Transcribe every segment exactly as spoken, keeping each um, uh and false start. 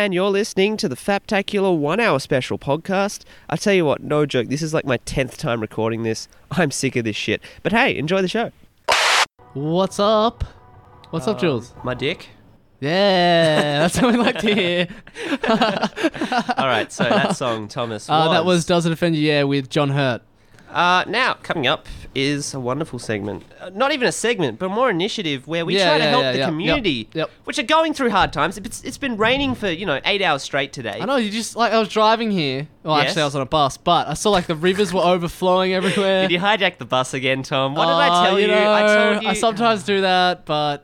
and you're listening to the Faptacular one-hour special podcast. I tell you what, no joke, this is like my tenth time recording this. I'm sick of this shit. But hey, enjoy the show. What's up? What's Um, up, Jules? My dick. Yeah, that's what we like to hear. All right, so that song, Thomas, Uh, was... that was Does It Offend You? Yeah, with John Hurt. Uh, now, coming up is a wonderful segment. Uh, not even a segment, but more initiative where we Yeah, try to yeah, help yeah, the yep, community, yep, yep. which are going through hard times. It's, it's been raining for, you know, eight hours straight today. I know, you just, like, I was driving here. Well, Yes. actually, I was on a bus, but I saw, like, the rivers were overflowing everywhere. Did you hijack the bus again, Tom? What did I Uh, tell you? know, I told you. I sometimes do that, but...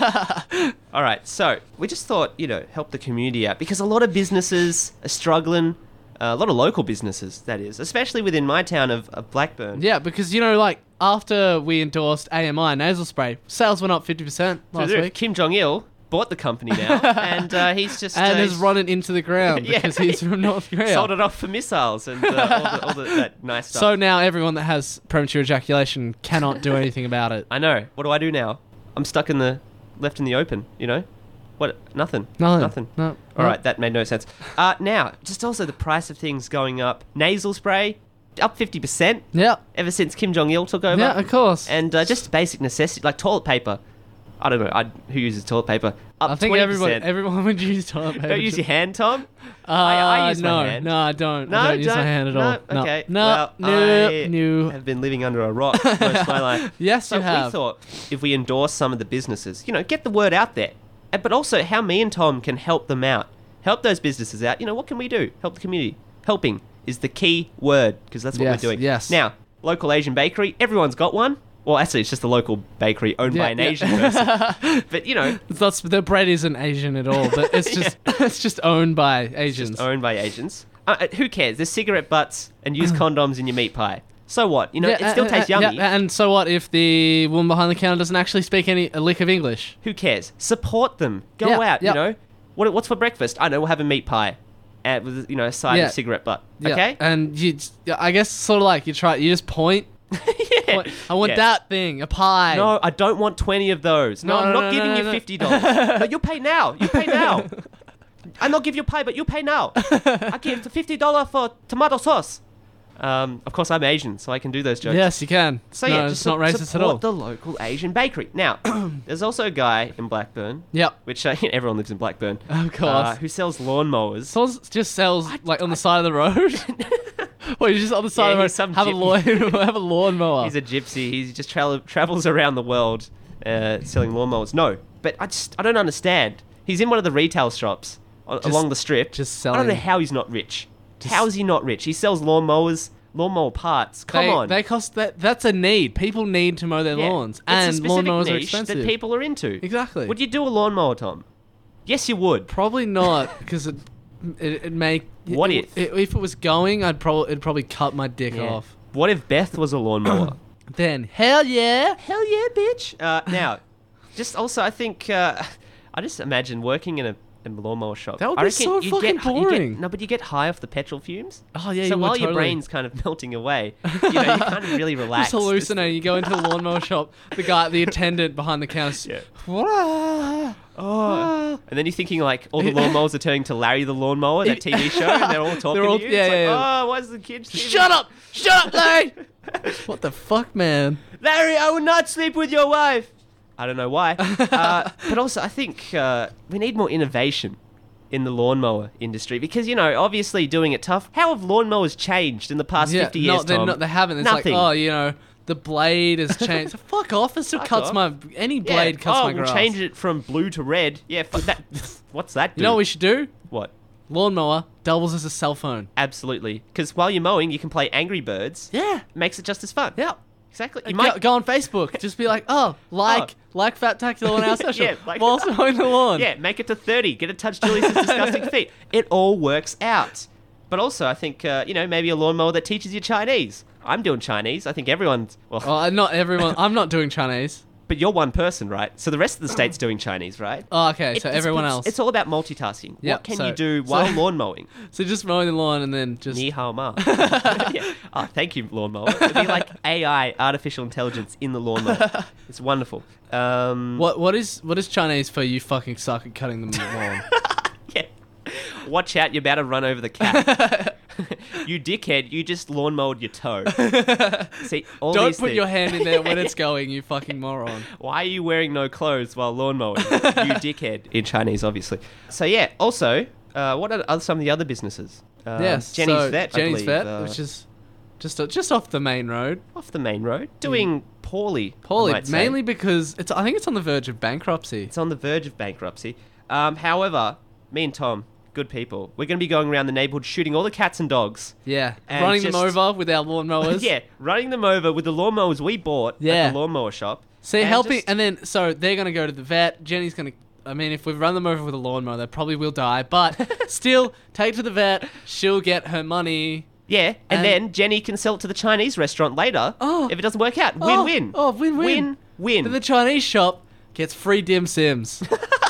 All right, so we just thought, you know, help the community out because a lot of businesses are struggling. Uh, a lot of local businesses, that is, especially within my town of, of Blackburn. Yeah, because, you know, like, after we endorsed A M I nasal spray, sales went up fifty percent last So week. Kim Jong-il bought the company now, and uh, he's just And uh, has he's run it into the ground Yeah. because he's from North Korea. sold it off for missiles and uh, all, the, all the, that nice stuff. So now everyone that has premature ejaculation cannot do anything about it. I know. What do I do now? I'm stuck in the left in the open. You know, what? Nothing. Nothing. Nothing. No. All no. right, that made no sense. Uh, now, just also the price of things going up. Nasal spray up fifty percent Yeah. ever since Kim Jong Il took over. Yeah, of course. And uh, just basic necessity like toilet paper. I don't know. I, who uses toilet paper? Up I think twenty everyone percent. everyone would use toilet paper. Don't use your hand, Tom. Uh, I- I use my no, hand. No, I don't. No, I don't use my don't- hand at no, all. No. Okay. No. Well, no. I no. have been living under a rock most of my life. Yes, So you have. we thought if we endorse some of the businesses, you know, get the word out there. And- But also how me and Tom can help them out. Help those businesses out. You know, what can we do? Help the community. Helping is the key word because that's what Yes, we're doing. yes. Now, local Asian bakery, everyone's got one. Well, actually, it's just a local bakery owned Yeah, by an yeah. Asian person. But, you know, It's not, the bread isn't Asian at all, but it's just it's just owned by Asians. owned by Asians. Uh, uh, who cares? There's cigarette butts and use condoms in your meat pie. So what? You know, Yeah, it still uh, tastes uh, yummy. yeah, and so what if the woman behind the counter doesn't actually speak any a lick of English? Who cares? Support them. Go Yeah, out. yeah. You know, what, what's for breakfast? I know. We'll have a meat pie, and with you know a side Yeah. of cigarette butt. Yeah, Okay. and you, I guess sort of like you try, you just point. yeah. point, I want Yeah. that thing, a pie. No, I don't want twenty of those. No, No, I'm no, not no, giving no, you no. fifty dollars. But you'll pay now. You pay now. I'll not give you pie, but you pay now. I give the fifty dollar for tomato sauce. Um, of course, I'm Asian, so I can do those jokes. Yes, you can. So no, yeah, it's just not su- racist support at all. the local Asian bakery. Now, there's also a guy in Blackburn, Yep, which uh, everyone lives in Blackburn, of course. uh, who sells lawnmowers. Someone just sells like on the side of the road. Well, you just on the side Yeah, of the road. he's some Have a gyp- lawn, have a lawnmower. He's a gypsy. He just tra- travels around the world uh, selling lawnmowers. No, but I just I don't understand. He's in one of the retail shops a- Just- along the strip. just I don't know selling- how he's not rich. Just- how is he not rich? He sells lawnmowers, lawnmower parts. Come they, on. They cost that. That's a need. People need to mow their Yeah. lawns, It's and a specific lawnmowers are niche expensive. that people are into. Exactly. Would you do a lawnmower, Tom? Yes, you would. Probably not, because it it it make. What it, if? it, if it was going, I'd probably it'd probably cut my dick Yeah. off. What if Beth was a lawnmower? Then hell yeah. Hell yeah, bitch. Uh, now, just also, I think, uh, I just imagine working in a, in a lawnmower shop. That would I be reckon so you fucking get, you boring. get, no, but you get high off the petrol fumes. Oh yeah. so you would while your totally. brain's kind of melting away, you know, you're kind of really relaxed. Just hallucinating. You go into the lawnmower shop. The guy, the attendant behind the counter. Yeah. What? Oh. And then you're thinking like all the lawnmowers are turning to Larry the Lawnmower, that T V show, and they're all talking They're all- to you. yeah, it's like, yeah, yeah. oh, why's the kids? Shut up! Shut up, Larry! What the fuck, man? Larry, I will not sleep with your wife. I don't know why. uh, but also, I think uh, we need more innovation in the lawnmower industry because, you know, obviously doing it tough. How have lawnmowers changed in the past Yeah, fifty years, no, they're Tom? not, they haven't. It's Nothing. like, oh, you know, the blade has changed. Fuck off! It still Fuck cuts off. my any Yeah. blade cuts oh, my grass. we'll change it from blue to red. Yeah, fuck that. What's that do? You know what we should do? What? Lawnmower doubles as a cell phone. Absolutely. Because while you're mowing, you can play Angry Birds. Yeah. Makes it just as fun. Yeah. Exactly. You You might go, go on Facebook. Just be like, oh, like, like Faptacular on our social. Yeah, like- whilst mowing the lawn. Yeah, make it to thirty. Get a touch Julius's disgusting feet. It all works out. But also, I think, uh, you know, maybe a lawnmower that teaches you Chinese. I'm doing Chinese. I think everyone's... Well, Well, uh, not everyone. I'm not doing Chinese. but you're one person, right? So the rest of the state's doing Chinese, right? Oh, okay. It- So it's- everyone it's, else. It's all about multitasking. Yep, what can so- you do so- while lawn mowing? So just mowing the lawn and then just. Ni hao ma. Yeah. Oh, thank you, lawnmower. It'd be like A I, artificial intelligence, in the lawnmower. It's wonderful. Um, What what is what is Chinese for you? Fucking suck at cutting the lawn. Yeah. Watch out, you're about to run over the cat. You dickhead, you just lawn mowed your toe. See, all Don't these put things. your hand in there when it's going, you fucking moron. Why are you wearing no clothes while lawn mowing? You dickhead. In Chinese, obviously. So yeah, also, uh, what are some of the other businesses? Um, yes, Jenny's so Vet, I Jenny's believe, Vet, uh, which is just uh, just off the main road. off the main road, doing poorly. I Poorly, might say. mainly because it's. I think it's on the verge of bankruptcy. It's on the verge of bankruptcy. Um, however, me and Tom, good people, we're going to be going around the neighborhood shooting all the cats and dogs. Yeah, And running them just- over with our lawnmowers. Yeah, running them over with the lawnmowers we bought Yeah. at the lawnmower shop. See, And helping, just- and then so they're gonna go to the vet. Jenny's gonna. I mean, if we run them over with a lawnmower, they probably will die. But still, take to the vet. She'll get her money. Yeah, and, And- then Jenny can sell it to the Chinese restaurant later Oh. if it doesn't work out. Oh, Win-win. oh, win-win. Win-win. Then the Chinese shop gets free dim sims.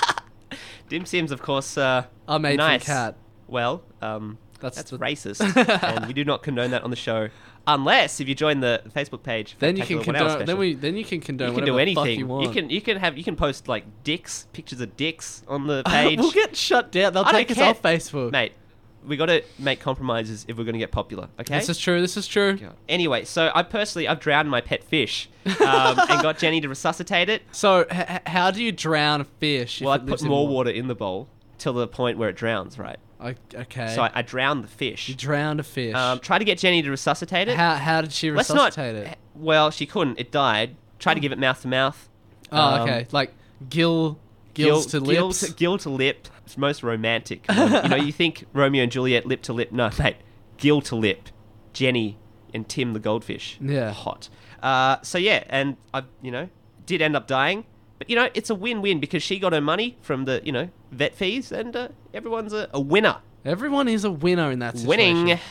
Dim Sims, of course, uh, Are made nice. from cat. Well, um, That's that's, the- racist, and we do not condone that on the show. Unless if you join the Facebook page, Then you can Spectacular One Hour condone. Then Special. we. Then you can condone. you can whatever do the fuck anything. you want. can you can have you can post like dicks, pictures of dicks on the page. we'll get shut down. They'll I don't take us care. off Facebook. Mate, we got to make compromises if we're going to get popular. Okay. This is true. This is true. God. Anyway, so I personally I've drowned my pet fish um, and got Jenny to resuscitate it. So, h- h- how do you drown a fish? Well, I if it lives put in more water in the bowl till the point where it drowns. Right. O- Okay. So I, I drowned the fish. you drowned a fish. Um, try to get Jenny to resuscitate it. how how did she Let's not. resuscitate it? Well, she couldn't. It died. Try to give it mouth to mouth. Oh, Um, okay. Like gill, gills to gill lips. to, gill to lip. It's most romantic. Um, you know, you think Romeo and Juliet, lip to lip. No, mate. Gill to lip. Jenny and Tim the goldfish. Yeah. Hot. Uh, so yeah, and I, you know, did end up dying. But you know, it's a win-win because she got her money from the, you know, vet fees, and uh, everyone's a, a winner. Everyone is a winner in that situation. Winning.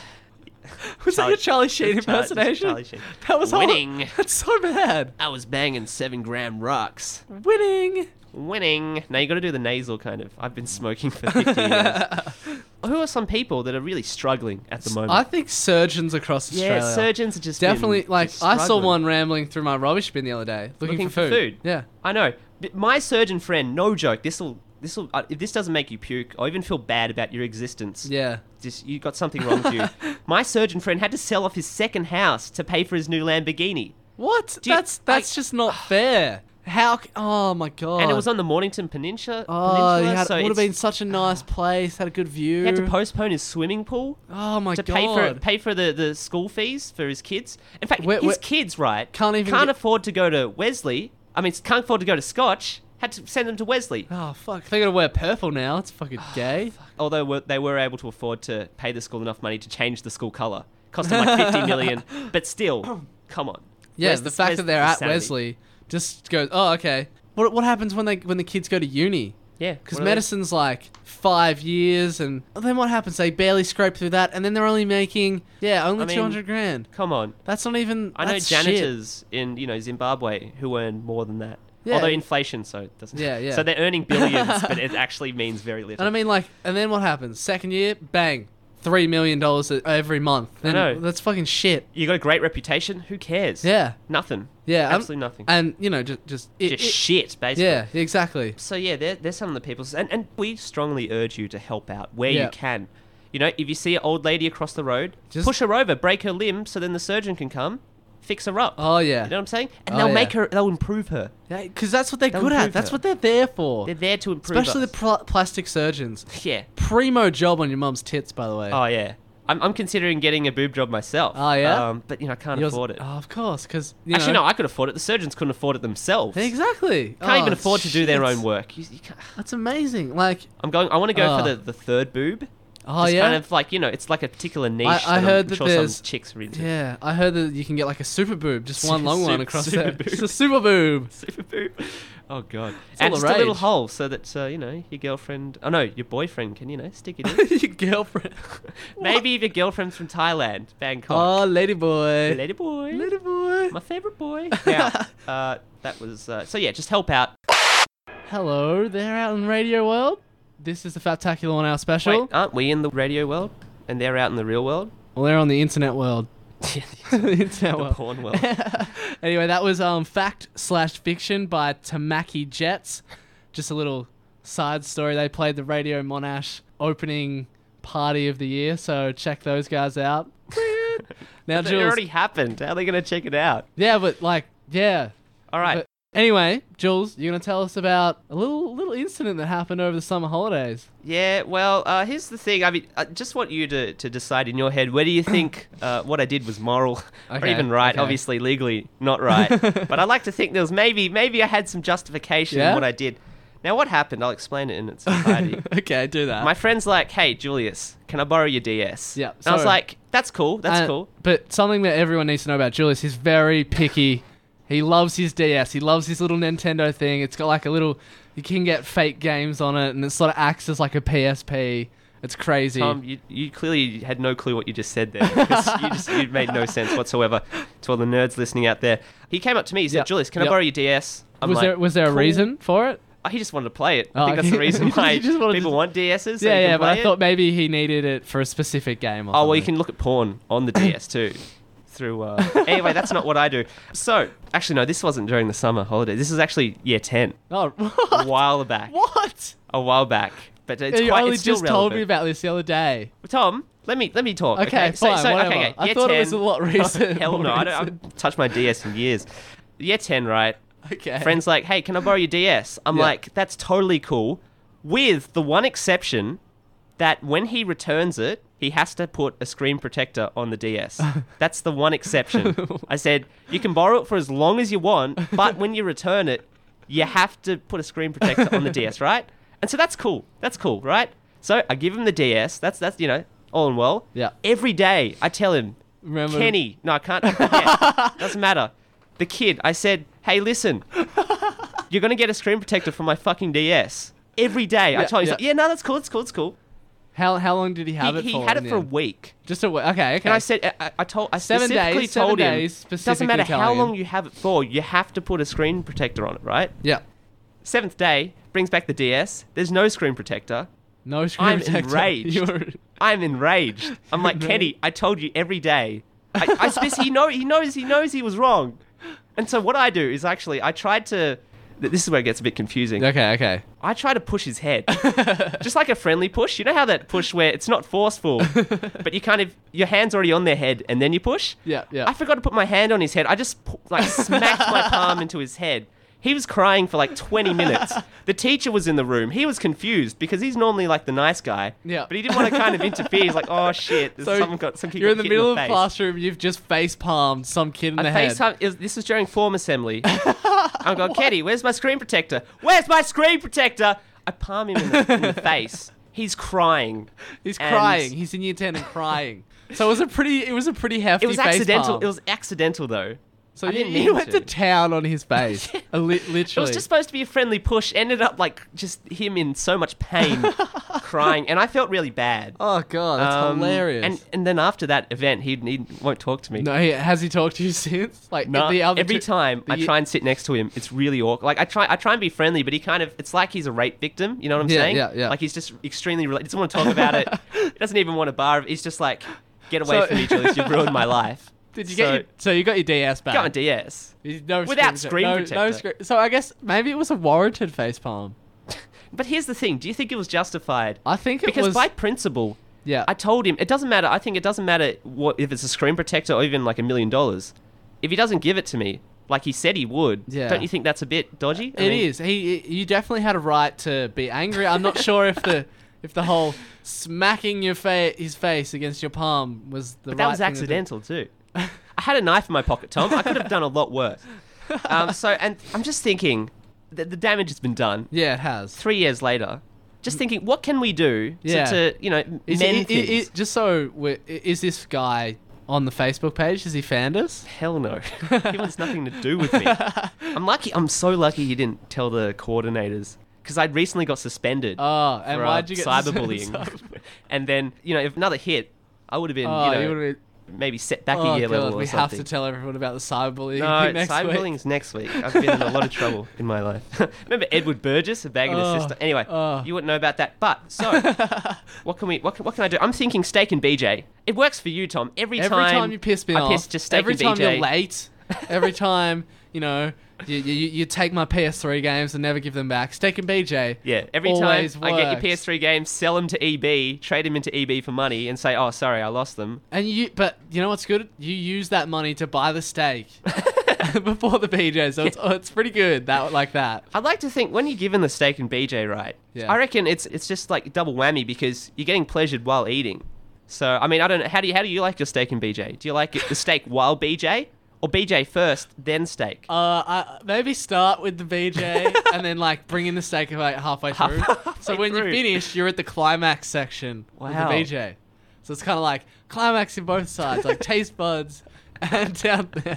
Was that Charlie- your Charlie Sheen Char- impersonation? Charlie Sheen. That was Winning. Horrible. That's so bad. I was banging seven gram rocks. Winning. Winning. Now you got to do the nasal kind of. I've been smoking for fifty years. Who are some people that are really struggling at the moment? I think surgeons across yeah, Australia. surgeons are just Definitely, been like, just I saw struggling. one rambling through my rubbish bin the other day, looking, Looking for, for food. food. Yeah. I know. But my surgeon friend, no joke. This will. This will. Uh, if this doesn't make you puke or even feel bad about your existence, Yeah. just you got something wrong with you. My surgeon friend had to sell off his second house to pay for his new Lamborghini, What? Do you- that's that's I- just not fair. How? c- Oh my god. and it was on the Mornington Peninsula. Oh, Peninsula he had, so would have it's- been such a nice place. Had a good view. He had to postpone his swimming pool. Oh my to god. pay for pay for the, the school fees for his kids. In fact, Where- his where- kids, right, Can't even can't get- afford to go to Wesley. I mean, can't afford to go to Scotch. Had to send them to Wesley. Oh fuck! They gotta wear purple now. It's fucking gay. Although were- they were able to afford to pay the school enough money to change the school colour. Cost them like fifty million, but still, come on. Yeah, Where's the the- fact where's that they're the at sanity? Wesley just goes. Oh, okay. What what happens when they when the kids go to uni? Yeah, Because what are they- medicine's like five years, and then what happens? They barely scrape through that, and then they're only making yeah, only I mean, two hundred grand. Come on. That's not even. I know that's shit. janitors in you know Zimbabwe who earn more than that. Yeah. Although inflation, so it doesn't. Yeah, yeah. So they're earning billions, but it actually means very little. And I mean, like, and then what happens? Second year, bang, three million dollars every month. I Then know. That's fucking shit. You got a great reputation. Who cares? Yeah, Nothing. yeah, um, Absolutely nothing. And you know, just just it, Just it- shit, basically. yeah, exactly. So yeah, they're, they're some of the people, and, and we strongly urge you to help out where Yeah. you can. You know, if you see an old lady across the road, Just- push her over, break her limb, so then the surgeon can come, fix her up. Oh yeah, You know what I'm saying? And Oh, they'll yeah. make her, they'll improve her. because that's what they're They'll good at. improve That's her. what they're there for. They're there to improve Especially us. the pl- plastic surgeons. yeah. Primo job on your mum's tits, by the way. Oh yeah. I'm, I'm considering getting a boob job myself. Oh, yeah? Um, but you know, I can't Yours- afford it. Oh, of course, because Actually, no, I could afford it. The surgeons couldn't afford it themselves. exactly. Can't Oh, even afford to do their shit. own work. You, you can't, That's amazing. Like, I'm going. I want to go Oh. for the, the third boob. oh Just yeah, kind of like, you know, it's like a particular niche. I- I that I'm heard that sure there's- some chicks are into. yeah. I heard that you can get like a super boob, just one Su- long one su- across super there. boob. Just a super boob. Super boob. Oh god. all And the just a little rage. hole so that uh, you know your girlfriend. Oh no, your boyfriend can you know stick it in. Your girlfriend. Maybe if your girlfriend's from Thailand, Bangkok. Oh, lady boy. Lady boy. Lady boy. My favorite boy. Yeah. uh, that was uh, so. Yeah, just help out. Hello there out in radio world. This is the Faptacular One Hour Special. Wait, aren't we in the radio world and they're out in the real world? Well, they're on the internet world. the internet The world. porn world. Anyway, that was um, Fact slash Fiction by Tamaki Jets. Just a little side story. They played the Radio Monash opening party of the year, so check those guys out. Now, It Jules. already happened. How are they going to check it out? Yeah, but like, yeah. All right. But anyway, Jules, you're gonna tell us about a little little incident that happened over the summer holidays. Yeah, well, uh, here's the thing. I mean, I just want you to, to decide in your head, where do you think uh, what I did was moral or Okay, even right? okay. Obviously, legally not right. But I like to think there was maybe maybe I had some justification Yeah? in what I did. Now, what happened? I'll explain it in its entirety. Okay, do that. My friend's like, hey, Julius, can I borrow your D S? Yeah, And I was so- like, that's cool, that's Uh, cool. But something that everyone needs to know about Julius, he's very picky. He loves his D S. He loves his little Nintendo thing. It's got like a little, you can get fake games on it, and it sort of acts as like a P S P. It's crazy. Tom, you, you clearly had no clue what you just said there. Because you just you made no sense whatsoever to all the nerds listening out there. He came up to me, he said, Yep, Julius, can yep. I borrow your D S? I'm was like, there was there a "Cool." reason for it? Oh, he just wanted to play it. Oh, I think that's the okay. reason You why just wanted people to- want D Ss. So yeah, you can yeah, but play I it. thought maybe he needed it for a specific game. Or Oh, well, you something. can look at porn on the D S too. Through uh... Anyway, that's not what I do. So, actually, no, this wasn't during the summer holiday. This is actually year ten. Oh, A what? while back. What? A while back. But it's you quite, only it's still just told relevant. me about this the other day. Tom, let me let me talk. Okay, Okay, So- fine, so, whatever. okay, okay. I Year thought it ten, was a lot recent. Hell no, more I don't I recent. haven't touched my D S in years. Year ten, right? Okay. Friend's like, hey, can I borrow your D S? I'm Yeah. like, that's totally cool. With the one exception that when he returns it, he has to put a screen protector on the D S. That's the one exception. I said, you can borrow it for as long as you want, but when you return it, you have to put a screen protector on the D S, right? And so that's cool. That's cool, right? So I give him the D S. That's, that's you know, all and well. Yeah. Every day I tell him, Remember? Kenny, no, I can't. Yeah, doesn't matter. The kid, I said, hey, listen, you're going to get a screen protector for my fucking D S. Every day. I Yeah, told him, he's yeah. like, yeah, no, that's cool, it's cool, it's cool. How how long did he have He, it he for? had in it the for a end? week. Just a week. Okay, okay. And I said, I, I- I told, I Seven specifically days, seven told him, days, doesn't specifically matter how telling him. long you have it for, you have to put a screen protector on it, right? Yeah. Seventh day, brings back the D S. There's no screen protector. No screen I'm protector. enraged. You're- I'm enraged. I'm like, Kenny, I told you every day. I, I spec- he know he knows he knows he was wrong. And so what I do is actually I tried to. th- This is where it gets a bit confusing. Okay, okay. I try to push his head, just like a friendly push. You know how that push where it's not forceful, but you kind of your hand's already on their head and then you push. Yeah, yeah. I forgot to put my hand on his head. I just pu- like smacked my palm into his head. He was crying for like twenty minutes. The teacher was in the room. He was confused because he's normally like the nice guy. Yeah. But he didn't want to kind of interfere. He's like, oh shit, there's So someone got some kid you're in got the hit middle of the the face. classroom. You've just face palmed some kid in I the head. FaceTime. It was, this was during form assembly. I go, Kenny, where's my screen protector? Where's my screen protector? I palm him in the, in the face. He's crying. He's And crying. He's in year ten and crying. So it was a pretty. It was a pretty hefty. It was face accidental. palm. It was accidental though. So I you, didn't you mean went to. to town on his face. A li- literally. It was just supposed to be a friendly push. Ended up like just him in so much pain, crying, and I felt really bad. Oh god, that's Um, hilarious. And and then after that event, he he won't talk to me. no, he, has he talked to you since? Like No, the other every two- time the I ye- try and sit next to him, it's really awkward. Like I try, I try and be friendly, but he kind of, it's like he's a rape victim. You know what I'm Yeah, saying? yeah, yeah. Like he's just extremely, rela- doesn't want to talk about it. He doesn't even want to bar. He's just like, get away So- from me, Julius. You've ruined my life. Did you so, get your, so you got your D S back? got my D S? You- No Without screen screen no, protector. No screen. So I guess maybe it was a warranted face palm. But here's the thing: do you think it was justified? I think it Because was. by principle, yeah. I told him it doesn't matter. I think it doesn't matter what if it's a screen protector or even like a million dollars. If he doesn't give it to me, like he said he would, Yeah. don't you think that's a bit dodgy? I It mean, is. He, you definitely had a right to be angry. I'm not sure if the, if the whole smacking your fa- his face against your palm was the But right that was thing to do. accidental too. I had a knife in my pocket, Tom. I could have done a lot worse. Um, so, and I'm just thinking, that the damage has been done. Yeah, it has. Three years later, just thinking, what can we do Yeah. to, to, you know, Is mend it, things? it, it, just so we're, i- is this guy on the Facebook page? Has he found us? Hell no. He wants nothing to do with me. I'm lucky. I'm so lucky he didn't tell the coordinators because I recently got suspended Oh, and for why'd uh, you get cyberbullying. And then, you know, if another hit, I would have been, Oh, you know, you would've been- maybe set back oh a year god, level or we something. have to tell everyone about the cyberbullying No, next cyberbullying's next week. I've been in a lot of trouble in my life. Remember Edward Burgess, a bag and Oh, his sister? Anyway, oh. you wouldn't know about that. But, so, what can we, what can, what can I do? I'm thinking steak and B J. It works for you, Tom. Every, Every time, time you piss me I off, piss just steak every and time B J. you're late, every time you know, you, you, you take my P S three games and never give them back. Steak and B J. Yeah, every always time I get your works. P S three games, sell them to E B, trade them into E B for money, and say, "Oh, sorry, I lost them." And you, but you know what's good? You use that money to buy the steak before the B J, so it's, oh, it's pretty good. That like that. I'd like to think when you're given the steak and B J right, Yeah. I reckon it's it's just like double whammy because you're getting pleasured while eating. So I mean, I don't know how do you how do you like your steak and B J? Do you like it, the steak while B J, or B J first then steak? Uh, I, maybe start with the B J and then like bring in the steak about halfway through. Halfway so when through. you finish, you're at the climax section with the Wow. B J. So it's kind of like climax in both sides, like taste buds and down there.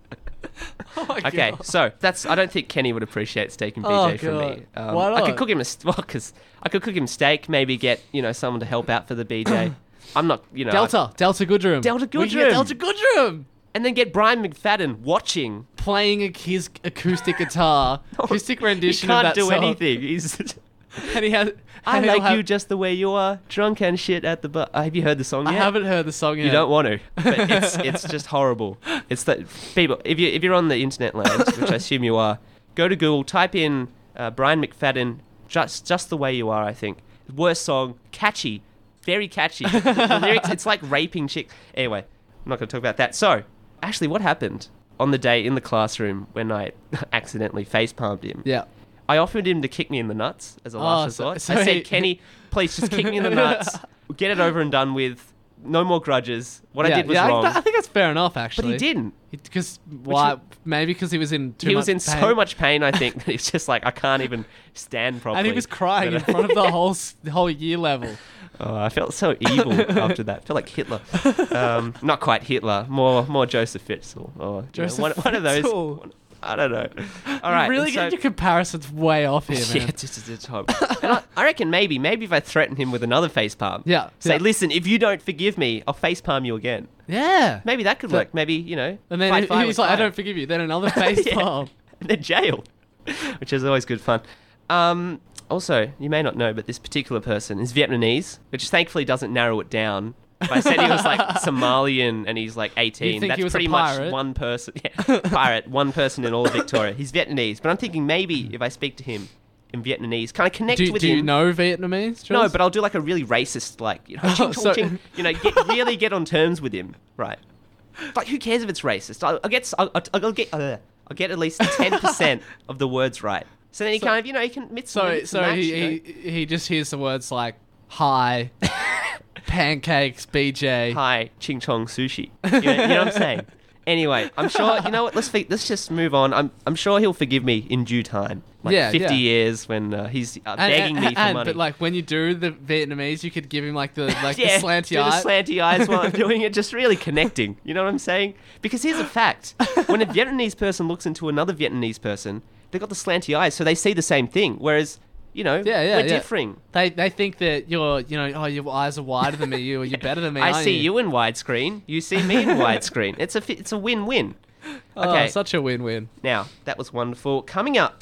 Oh my Okay, God. so that's. I don't think Kenny would appreciate steak and B J Oh, from God. me. Um, Why I could not? cook him a st- well, because I could cook him steak. Maybe get you know someone to help out for the B J. I'm not you know I- Delta, Delta Goodrum. Delta We can get Goodrum. Delta Goodrum. and then get Brian McFadden watching. Playing a, his acoustic guitar, acoustic rendition He can't of that do song. anything. He's. And he has. I and he'll like have- you just the way you are, drunk and shit at the bar. Uh, have you heard the song I yet? haven't heard the song yet. You don't want to, but it's it's just horrible. It's that people. If you if you're on the internet land, which I assume you are, go to Google, type in uh, Brian McFadden, just just the way you are. I think worst song, catchy, very catchy. The lyrics, it's like raping chicks. Anyway, I'm not going to talk about that. So, Ashley, what happened on the day in the classroom when I accidentally face palmed him? Yeah. I offered him to kick me in the nuts as a Oh, last so- resort. so I said, he- Kenny, please just kick me in the nuts. Get it over and done with. No more grudges. What I yeah, did was yeah, wrong. I, I think that's fair enough, but actually. he didn't. Because why? Maybe because he was in too he much was in pain. so much pain, I think, that it's just like, I can't even stand properly. and he was crying But, in uh, front of the whole s- the whole year level. Oh, I felt so evil after that. I felt like Hitler. Um, not quite Hitler. More more Joseph Fritzl. Or, you know, Joseph one, one of those. Fritzl. one- I don't know. All right. You really and get so- your comparisons way off here, Yeah, man. it's just it's horrible. And I, I reckon maybe, maybe if I threaten him with another face palm, Yeah, say, yeah. listen, if you don't forgive me, I'll face palm you again. Yeah. Maybe that could So- work. Maybe you know. And then fight he- fire he's with like, I fire. don't forgive you. Then another face Yeah. palm. And then jailed, which is always good fun. Um, also, you may not know, but this particular person is Vietnamese, which thankfully doesn't narrow it down. If I said he was like Somalian and he's like eighteen, think that's he was a pretty much pirate? one person. Yeah, pirate, one person in all of Victoria. He's Vietnamese, but I'm thinking maybe if I speak to him in Vietnamese, can I connect Do, with do him? you know Vietnamese? No, Jules? but I'll do like a really racist, like, you know, Oh, ching, chong, so- ching, you know, get, really get on terms with him, right? Like, who cares if it's racist? I'll, I'll get, I'll, I'll get, uh, I'll get at least ten percent of the words right. So then he So- kind of, you know, he can mix, So, mix so and match, he, you know. he he just hears the words like hi, pancakes, B J. Hi, ching chong sushi. You know, you know what I'm saying? Anyway, I'm sure. You know what? Let's fi- let's just move on. I'm I'm sure he'll forgive me in due time. Like Yeah, fifty yeah. years when uh, he's uh, And- begging and- me for and- money. But like when you do the Vietnamese, you could give him like the like yeah, the slanty do eye. the slanty eyes while I'm doing it, just really connecting. You know what I'm saying? Because here's a fact: when a Vietnamese person looks into another Vietnamese person, they've got the slanty eyes, so they see the same thing. Whereas, you know, Yeah, yeah, we're yeah. differing. They they think that you're you know oh your eyes are wider than me, you or you're better than me. I aren't see you in widescreen. You see me in widescreen. It's a fi- it's a win-win. Oh, Okay. such a win-win. Now, that was wonderful. Coming up.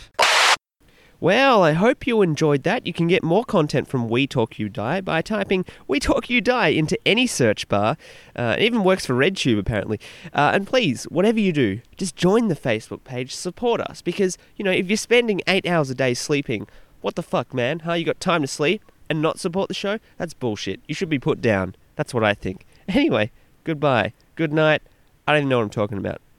Well, I hope you enjoyed that. You can get more content from We Talk You Die by typing We Talk You Die into any search bar. Uh, it even works for RedTube, apparently. Uh, and please, whatever you do, just join the Facebook page, support us. Because, you know, if you're spending eight hours a day sleeping, what the fuck, man? Huh? You got time to sleep and not support the show? That's bullshit. You should be put down. That's what I think. Anyway, goodbye. Good night. I don't even know what I'm talking about.